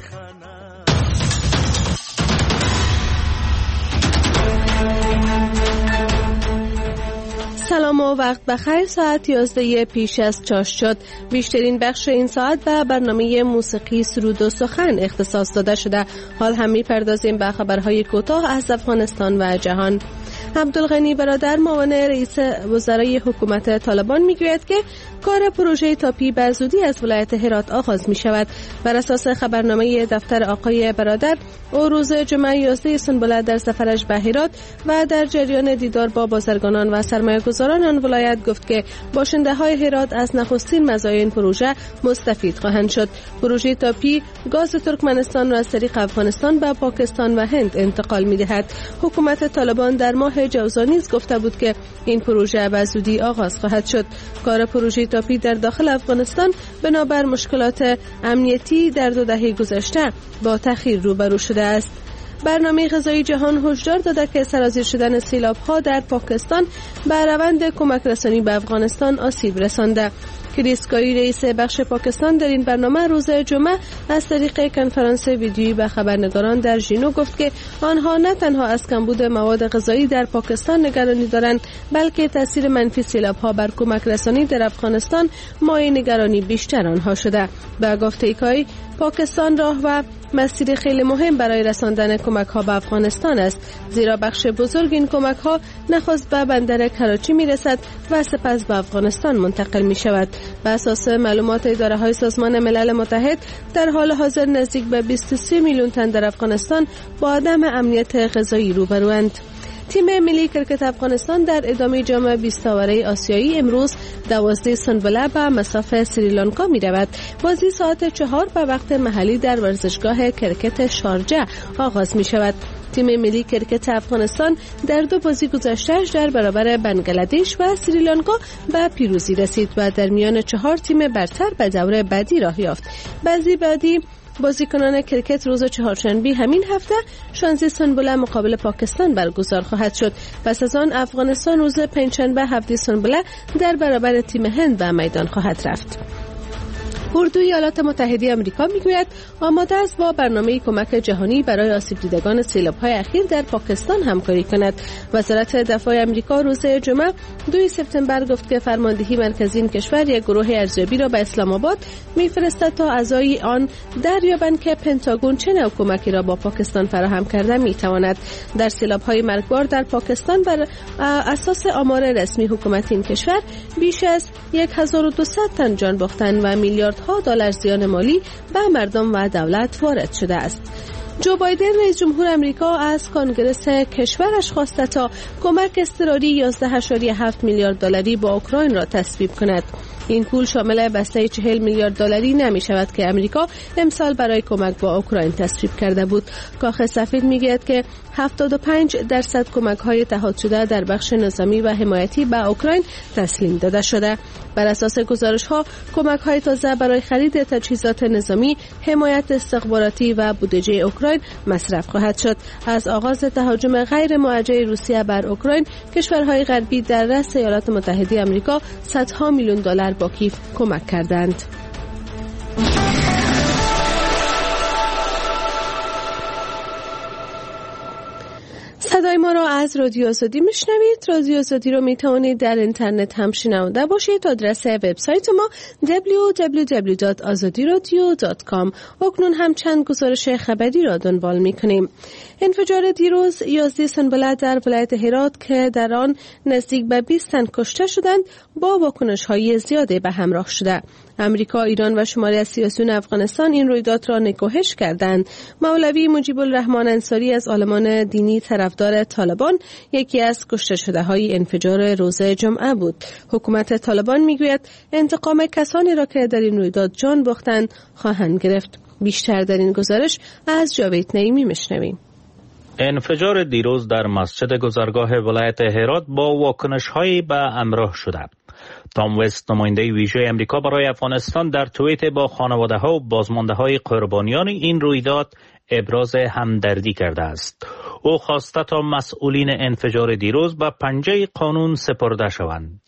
سلام و وقت بخیر. ساعت 11 پیش از چاش شد. بیشترین بخش این ساعت به برنامه موسیقی سرود و سخن اختصاص داده شده. حال هم می‌پردازیم به خبرهای کوتاه از افغانستان و جهان. عبدالغنی برادر معاون رئیس وزرای حکومت طالبان میگوید که کار پروژه تاپی به زودی از ولایت هرات آغاز می شود. بر اساس خبرنامه دفتر آقای برادر، او روز جمعه 11 سنبله در سفرش به هرات و در جریان دیدار با بازرگانان و سرمایه‌گذاران آن ولایت گفت که باشنده های هرات از نخستین مزایای این پروژه مستفید خواهند شد. پروژه تاپی گاز ترکمنستان را از طریق افغانستان به پاکستان و هند انتقال می دهد. حکومت طالبان در ماه جوزا نیز گفته بود که این پروژه به زودی آغاز خواهد شد. کار پروژه تاپی در داخل افغانستان بنابر مشکلات امنیتی در 2 دهه گذشته با تأخیر روبرو شده است. برنامه غذایی جهان هشدار داده که سرازیر شدن سیلاب‌ها در پاکستان به روند کمک رسانی به افغانستان آسیب رسانده. کریس گایی رئیس بخش پاکستان در این برنامه روز جمعه از طریق کنفرانس ویدیویی به خبرنگاران در ژینو گفت که آنها نه تنها از کمبود مواد غذایی در پاکستان نگرانی دارند، بلکه تاثیر منفی سیلاب‌ها بر کمک رسانی در افغانستان مایه نگرانی بیشتر آنها شده. به گفته گایی، پاکستان راه و مسیر خیلی مهم برای رساندن کمک‌ها به افغانستان است، زیرا بخش بزرگ این کمک‌ها نخست به بندر کراچی می‌رسد و سپس به افغانستان منتقل می‌شود. بر اساس معلومات اداره‌های سازمان ملل متحد، در حال حاضر نزدیک به 23 میلیون تن در افغانستان با عدم امنیت غذایی روبروند. تیم ملی کرکت افغانستان در ادامه جام 20 آوره آسیایی امروز 12 سنبله به مصاف سریلانکا می رود. بازی ساعت 4 به وقت محلی در ورزشگاه کرکت شارجه آغاز می شود. تیم ملی کرکت افغانستان در 2 بازی گذشته‌اش در برابر بنگلادش و سریلانکا به پیروزی رسید و در میان 4 تیم برتر به دور بعدی راه یافت. بعدی بازیکنان کرکت روز چهارشنبه همین هفته 16 سنبله مقابل پاکستان برگزار خواهد شد. پس از آن افغانستان روز پنجشنبه 7 سنبله در برابر تیم هند به میدان خواهد رفت. اردوی ایالات متحده آمریکا میگوید آماده است با برنامه کمک جهانی برای آسیب دیدگان سیلاب‌های اخیر در پاکستان همکاری کند. وزارت دفاع آمریکا روز جمعه 2 سپتامبر گفت که فرماندهی مرکزی این کشور یک گروه ارزیابی را به اسلام آباد میفرستد تا اعضای آن دریابند که پنتاگون چه نوع کمکی را با پاکستان فراهم کرده میتواند. در سیلاب‌های مرگبار در پاکستان بر اساس آمار رسمی حکومت این کشور بیش از 1200 تن جان باختن و میلیاردها دلار زیان مالی به مردم و دولت وارد شده است. جو بایدن رئیس جمهور آمریکا از کانگرس کشورش خواسته تا کمک اضطراری 11.7 میلیارد دلاری با اوکراین را تصویب کند. این پول شامل بسته 40 میلیارد دلاری نمی شود که امریکا امسال برای کمک با اوکراین تصویب کرده بود. کاخ سفید میگوید که 75% کمک‌های اتحاد شده در بخش نظامی و حمایتی به اوکراین تسلیم داده شده. بر اساس گزارش‌ها، کمک‌های تازه برای خرید تجهیزات نظامی، حمایت استخباراتی و بودجه اوکراین مصرف خواهد شد. از آغاز تهاجم غیر موجه روسیه بر اوکراین، کشورهای غربی در رأس ایالات متحده آمریکا صدها میلیون دلار با کیف کمک کردند. صدای ما را از رادیو آزادی میشنوید. رادیو آزادی رو میتوانید در اینترنت هم شنونده باشید. آدرس وبسایت ما www.azadiradio.com. اکنون هم چند گزارش خبری را دنبال میکنیم. انفجار دیروز 11 سنبله در ولایت هرات که در آن نزدیک به 20 تن کشته شدند با واکنش‌های زیادی به همراه شده. امریکا، ایران و شماری از سیاسیون افغانستان این رویداد را نکوهش کردند. مولوی مجیب الرحمن انصاری از عالمان دینی طرفدار طالبان یکی از کشته شده‌های انفجار روز جمعه بود. حکومت طالبان میگوید انتقام کسانی را که در این رویداد جان باختند خواهند گرفت. بیشتر در این گزارش از جاوید نعیمی میشنویم. انفجار دیروز در مسجد گذرگاه ولایت هرات با واکنش‌هایی به همراه شده. تام وست، نماینده ویژه امریکا برای افغانستان، در توییت با خانواده‌ها و بازمانده‌های قربانیان این رویداد ابراز همدردی کرده است. او خواسته تا مسئولین انفجار دیروز به پنجه قانون سپرده شوند.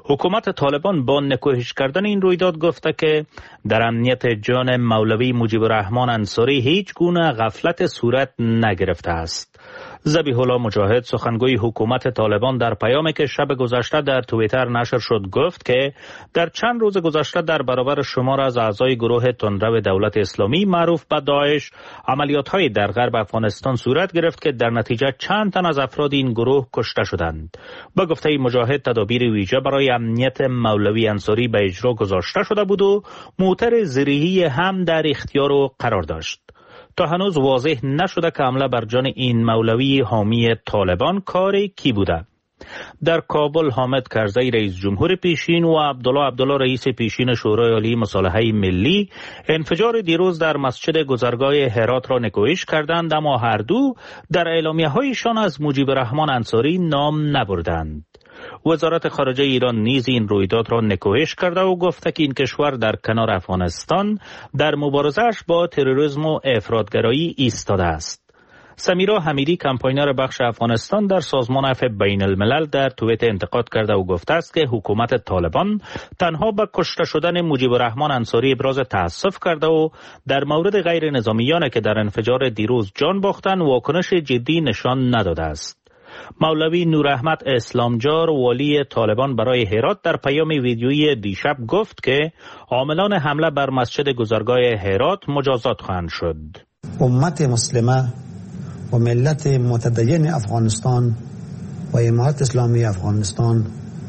حکومت طالبان با نکوهش کردن این رویداد گفته که در امنیت جان مولوی مجیب الرحمن انصاری هیچ گونه غفلت صورت نگرفته است. ذبیح الله مجاهد سخنگوی حکومت طالبان در پیامی که شب گذشته در توییتر نشر شد گفت که در چند روز گذشته در برابر شمار از اعضای گروه تندرو دولت اسلامی معروف به داعش عملیات‌های در غرب افغانستان صورت گرفت که در نتیجه چند تن از افراد این گروه کشته شدند. با گفته مجاهد تدابیر ویژه برای امنیت مولوی انصاری به اجرا گذاشته شده بود و موتر زرهی هم در اختیار او قرار داشت. تا هنوز واضح نشده که حمله بر جان این مولوی حامی طالبان کار کی بوده. در کابل حامد کرزی رئیس جمهور پیشین و عبدالله رئیس پیشین شورای عالی مصالحه ملی انفجار دیروز در مسجد گذرگاه هرات را نکوهش کردند، اما هر دو در اعلامیه‌هایشان از مجیب الرحمن انصاری نام نبردند. وزارت خارجه ایران نیز این رویداد را نکوهش کرده و گفته که این کشور در کنار افغانستان در مبارزه‌اش با تروریسم و افراطگرایی ایستاده است. سمیرا حمیدی کمپاینر بخش افغانستان در سازمان عفو بین الملل در توییت انتقاد کرده و گفته است که حکومت طالبان تنها به کشته شدن مجیب الرحمن انصاری ابراز تأسف کرده و در مورد غیر نظامیانی که در انفجار دیروز جان باختند واکنش جدی نشان نداده است. مولوی نوراحمد اسلامجار والی طالبان برای هرات در پیام ویدیویی دیشب گفت که عاملان حمله بر مسجد گذرگاه هرات مجازات خواهند شد. امت مسلمه و ملت متدین افغانستان و امارت اسلامی افغانستان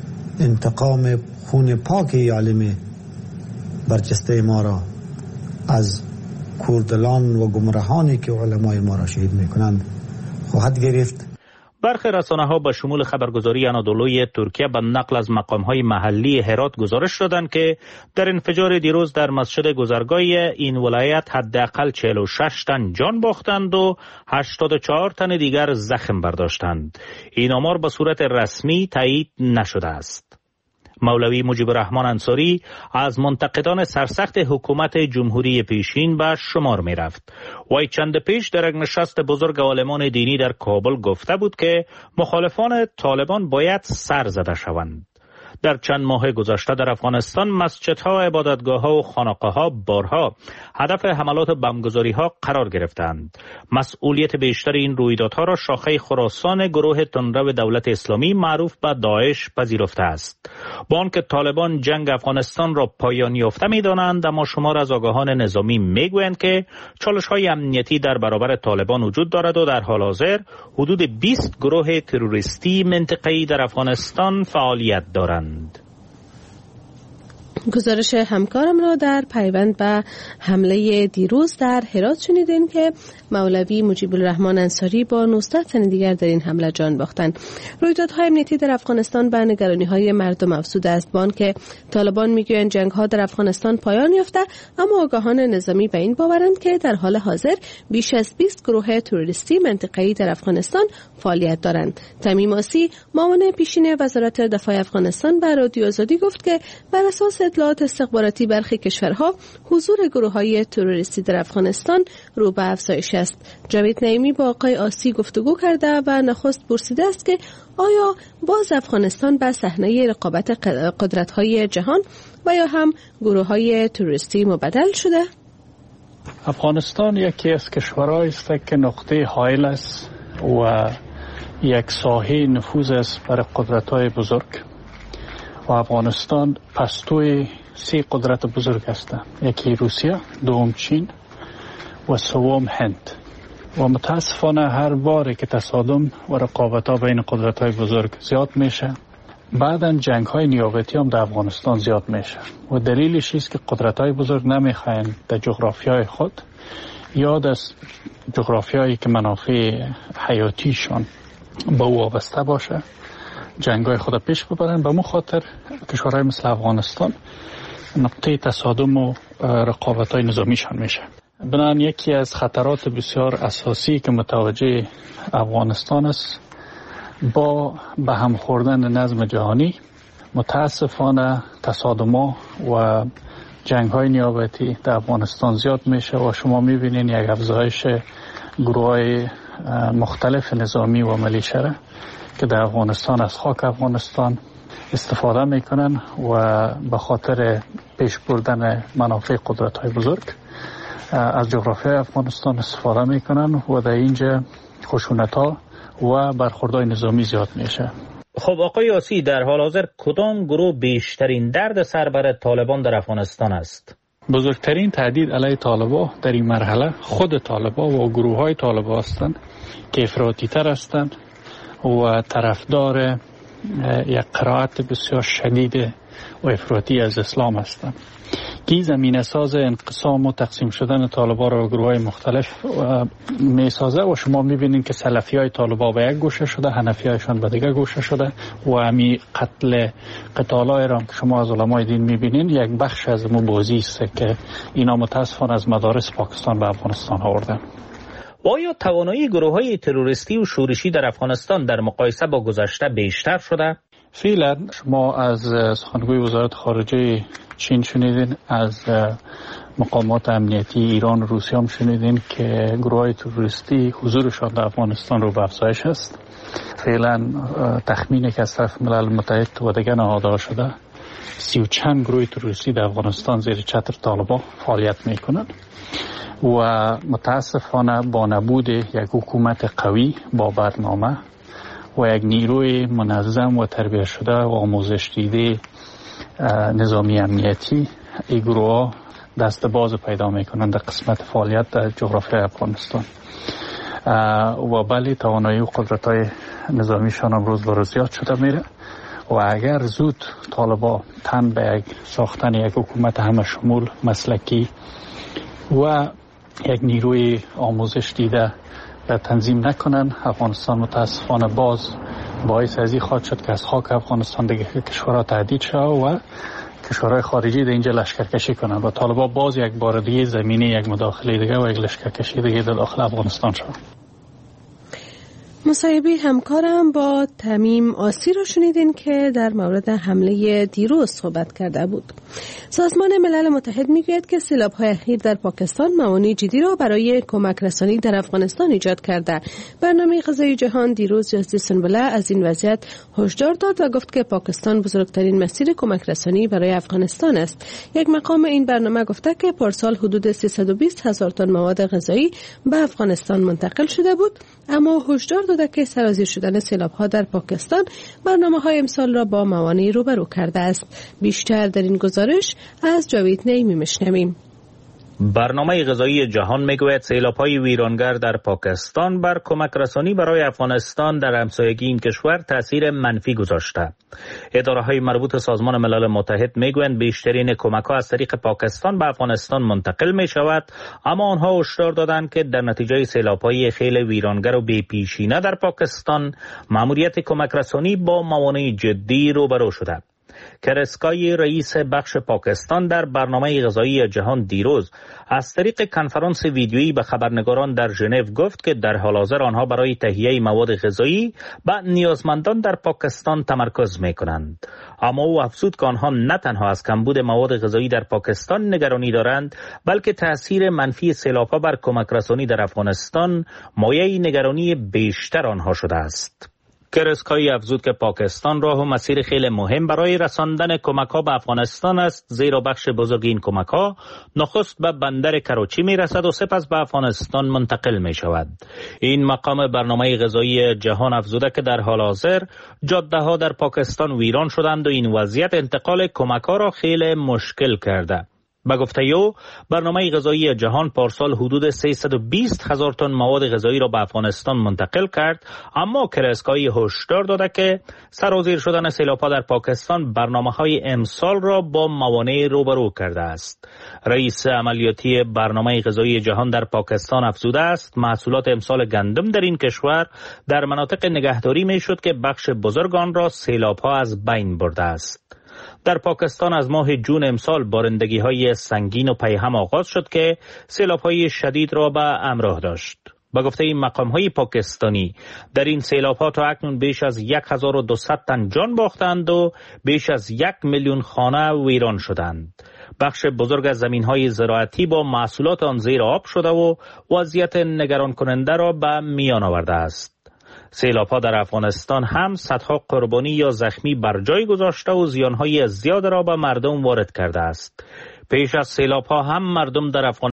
انتقام خون پاک عالم برجسته ما را از کوردلان و گمراهانی که علمای ما را شهید میکنند خواهد گرفت. برخی رسانه‌ها به شمول خبرگزاری انادولوی ترکیه به نقل از مقام‌های محلی هرات گزارش دادند که در انفجار دیروز در مسجد گذرگاه این ولایت حداقل 46 تن جان باختند و 84 تن دیگر زخم برداشتند. این آمار به صورت رسمی تایید نشده است. مولوی مجیب الرحمن انصاری از منتقدان سرسخت حکومت جمهوری پیشین به شمار می رفت. وی چند پیش در یک نشست بزرگ عالمان دینی در کابل گفته بود که مخالفان طالبان باید سر زده شوند. در چند ماه گذشته در افغانستان مسجدها، عبادتگاه‌ها و خانقاه‌ها بارها هدف حملات بمبگذاری‌ها قرار گرفتند. مسئولیت بیشتر این رویدادها را شاخه خراسان گروه تندرو دولت اسلامی معروف به داعش پذیرفته است. با آنکه طالبان جنگ افغانستان را پایان یافته می‌دانند، اما شمار از آگاهان نظامی می‌گویند که چالش‌های امنیتی در برابر طالبان وجود دارد و در حال حاضر حدود 20 گروه تروریستی منطقه‌ای در افغانستان فعالیت دارند. گزارش همکارم را در پیوند به حمله دیروز در هرات شنیدین که مولوی مجیب الرحمن انصاری با 19 تن دیگر در این حمله جان باختند. رویدادهای امنیتی در افغانستان به نگرانی‌های مردم افزوده است. با آنکه طالبان میگویند جنگ‌ها در افغانستان پایان یافته، اما آگاهان نظامی به این باورند که در حال حاضر بیش از 20 گروه تروریستی منطقه‌ای در افغانستان فعالیت دارند. تمیم آسی، معاون پیشین وزارت دفاع افغانستان به رادیو آزادی گفت که بر اساس اطلاعات استخباراتی برخی کشورها حضور گروه‌های تروریستی در افغانستان رو به افزایش است. جاوید نعیمی با آقای آسی گفتگو کرده و نخست پرسیده است که آیا باز افغانستان به صحنه رقابت قدرت‌های جهان و یا هم گروه‌های تروریستی مبدل شده؟ افغانستان یکی از کشورهایی است که نقطه حائل است و یک ساحه نفوذ است برای قدرت‌های بزرگ. و افغانستان پستوی 3 قدرت بزرگ هستند. یکی روسیه، دوم چین و سوم هند. و متاسفانه هر باری که تصادم و رقابت‌ها بین قدرت‌های بزرگ زیاد میشه، بعداً جنگ‌های نیابتی هم در افغانستان زیاد میشه و دلیلش است که قدرت‌های بزرگ نمیخواین در جغرافیای خود یا در جغرافیایی که منافع حیاتیشون به او وابسته باشه جنگ‌های خود پیش ببرن. به مخاطر کشورهای مثل افغانستان نقطه تصادم و رقابت‌های نظامیشان میشه. بنابراین یکی از خطرات بسیار اساسی که متوجه افغانستان است با به هم خوردن نظم جهانی، متاسفانه تصادم‌ها و جنگ‌های نیابتی در افغانستان زیاد میشه و شما می‌بینید یک افزایش گروه‌های مختلف نظامی و ملیشه که در افغانستان از خاک افغانستان استفاده میکنن و به خاطر پیش بردن منافع قدرت‌های بزرگ از جغرافیای افغانستان استفاده میکنن و در اینجا خشونت‌ها و برخوردهای نظامی زیاد میشه. خب آقای یاسی، در حال حاضر کدام گروه بیشترین درد سر بر طالبان در افغانستان است؟ بزرگترین تهدید علیه طالبان در این مرحله خود طالبان و گروه‌های طالبان هستند که افراطی‌تر هستند و طرفدار یک قرائت بسیار شدید و افراطی از اسلام هستند. کی زمینه ساز انقسام و تقسیم شدن طالبان را به گروه‌های مختلف میسازه و شما می‌بینید که سلفی‌های طالبان به یک گوشه شده، حنفی‌هایشان به دیگر گوشه شده و همی قتال‌های را که شما از علمای دین می‌بینید یک بخش از بازی است که اینا متأسفانه از مدارس پاکستان به افغانستان آوردن. آیا توانایی گروه‌های تروریستی و شورشی در افغانستان در مقایسه با گذشته بیشتر شده؟ فعلا شما از سخنگوی وزارت خارجه چین شنیدین، از مقامات امنیتی ایران و روسیه هم شنیدین که گروه‌های تروریستی حضورشان در افغانستان رو به افزایش است. فعلا تخمینی که از طرف ملل متحد و دیگر نهادها شده 30 و چند گروه تروریستی در افغانستان زیر چتر طالبان فعالیت میکنند و متاسفانه با نبود یک حکومت قوی با برنامه و یک نیروی منظم و تربیت شده و آموزش دیده نظامی امنیتی، این گروه دست باز پیدا میکنند در قسمت فعالیت در جغرافیای افغانستان و بله توانایی و قدرت‌های نظامیشان هم روز به روز زیاد شده میره و اگر زود طالبان تن به یک ساختن یک حکومت همه شمول مسلکی و یک نیروی آموزش دیده تنظیم نکنن، افغانستان متاسفانه باز باعث ازی خواهد شد که از خاک افغانستان دیگه کشورها تهدید شد و کشورهای خارجی در اینجا لشکرکشی کنند و طالبان باز یک بار دیگه زمینه یک مداخله دیگه و یک لشکرکشی دیگه در داخل افغانستان شد. مصاحبه همکارم با تمیم آسی رو شنیدین که در مورد حمله دیروز صحبت کرده بود. سازمان ملل متحد میگوید که سیلاب‌های اخیر در پاکستان موانع جدی را برای کمک رسانی در افغانستان ایجاد کرده. برنامه غذایی جهان دیروز 11 سنبله از این وضعیت هشدار داد و گفت که پاکستان بزرگترین مسیر کمک رسانی برای افغانستان است. یک مقام این برنامه گفته که پارسال حدود 320,000 تن مواد غذایی به افغانستان منتقل شده بود، اما هشدار داده که سرازیر شدن سیلاب‌ها در پاکستان برنامه‌های امسال را با موانع روبرو کرده است. بیشتر در این گزارش از جاوید نعیمی میشنویم. برنامه غذایی جهان میگوید سیلاب‌های ویرانگر در پاکستان بر کمک رسانی برای افغانستان در همسایگی این کشور تاثیر منفی گذاشته. اداره‌های مربوط سازمان ملل متحد میگویند بیشترین کمک‌ها از طریق پاکستان به افغانستان منتقل می‌شود، اما آنها هشدار دادند که در نتیجه سیلاب‌های خیل ویرانگر و بی‌پیشینه در پاکستان مأموریت کمک رسانی با موانع جدی روبرو شده. کرسکای رئیس بخش پاکستان در برنامه غذایی جهان دیروز از طریق کنفرانس ویدیویی به خبرنگاران در ژنو گفت که در حال حاضر آنها برای تهیه مواد غذایی به نیازمندان در پاکستان تمرکز می‌کنند. اما او افزود که آنها نه تنها از کمبود مواد غذایی در پاکستان نگرانی دارند، بلکه تأثیر منفی سیلاب‌ها بر کمک رسانی در افغانستان مایه نگرانی بیشتر آنها شده است. کرسکایی افزود که پاکستان راه و مسیر خیلی مهم برای رساندن کمک‌ها به افغانستان است، زیرا بخش بزرگ این کمک‌ها نخست به بندر کراچی می‌رسد و سپس به افغانستان منتقل می‌شود. این مقام برنامه غذایی جهان افزوده که در حال حاضر جاده‌ها در پاکستان ویران شدند و این وضعیت انتقال کمک‌ها را خیلی مشکل کرده. به گفته او برنامه غذایی جهان پارسال حدود 320,000 تن مواد غذایی را به افغانستان منتقل کرد، اما کرسکایی هشدار داده که سرازیر شدن سیلاب‌ها در پاکستان برنامه‌های امسال را با موانع روبرو کرده است. رئیس عملیاتی برنامه غذایی جهان در پاکستان افزوده است محصولات امسال گندم در این کشور در مناطق نگهداری می‌شد که بخش بزرگ آن را سیلاب‌ها از بین برده است. در پاکستان از ماه جون امسال بارندگی‌های سنگین و پیهم آغاز شد که سیلاب‌های شدید را به همراه داشت. به گفته این مقام‌های پاکستانی در این سیلاب‌ها تا اکنون بیش از 1200 تن جان باختند و بیش از 1 میلیون خانه ویران شدند. بخش بزرگ از زمین‌های زراعتی با محصولات آن زیر آب شده و وضعیت نگران کننده را به میان آورده است. سیلاب‌ها در افغانستان هم صدها قربانی یا زخمی بر جای گذاشته و زیانهای زیاد را به مردم وارد کرده است. پیش از سیلاب‌ها هم مردم در افغانستان